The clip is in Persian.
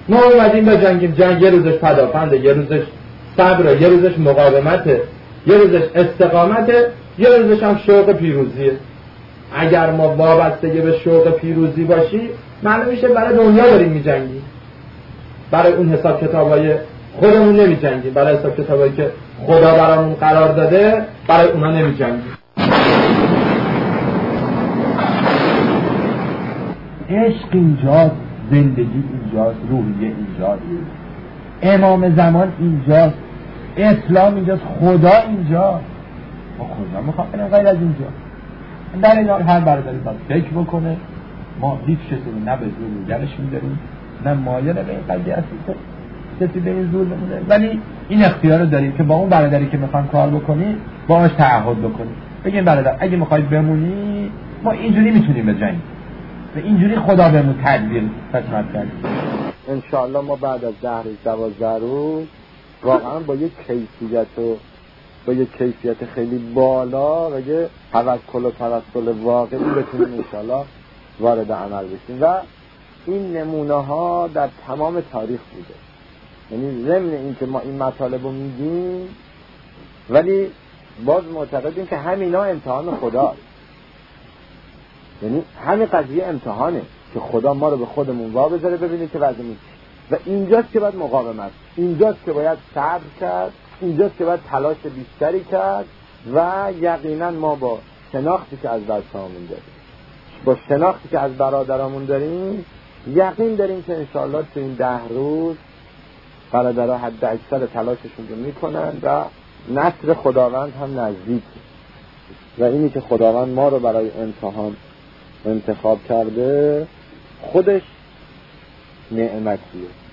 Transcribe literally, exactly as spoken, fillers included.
ما اومدیم به جنگیم، جنگ یه روزش پدافنده، یه روزش صبره، یه روزش مقاومته، یه روزش استقامته، یه روزش هم شوق پیروزیه. اگر ما وابستگی به شوق پیروزی باشی معلوم میشه برای دنیا داریم میجنگیم، برای اون حساب کتابای خودمون نمیجنگیم، برای حساب کتابایی که خدا برامون قرار داده برای اونا نمیجنگیم. عشق اینجاست، زندگی اینجاست، روحیه اینجاست، امام زمان اینجاست، اسلام اینجاست، خدا اینجاست. ما خدا میخوام بریم غیر از اینجا. در این حال هر برادری باید فکر بکنه. ما هیچ کسی رو نه به زور نگرش میداریم، نه مایل به این قضیه هستیم کسی به این زور نمونه، ولی این اختیار رو داریم که با اون برادری که میخوام کار بکنی باهاش تعهد بکنیم. بگیم برادر اگه میخوای بمونی ما اینجوری میتونیم بجنگیم و اینجوری خدا بهمون تدبیر خدمت کنه. انشاءالله ما بعد از ده روز دوازده روز واقعا با یک کیفیت و با یک کیفیت خیلی بالا و یه توکل و توسل واقعی بتونیم انشاءالله وارد عمل بشیم. و این نمونه ها در تمام تاریخ بوده. یعنی ضمن این که ما این مطالب رو میگیم ولی باز معتقدیم که همینا امتحان خداست. یعنی همین قضیه امتحانه که خدا ما رو به خودمون وا بذاره ببینید که وضعمون و اینجاست که باید مقاومت، اینجاست که باید صبر کرد، اینجاست که باید تلاش بیشتری کرد و یقینا ما با شناختی که از بچه‌هامون داریم، با شناختی که از برادرامون داریم، یقین داریم که انشاءالله تو این ده روز برادرها حد اکثر تلاششون رو میکنن و نصر خداوند هم نزدیک و اینی که خداوند ما رو برای امتحان انتخاب کرده خودش نعمتیه.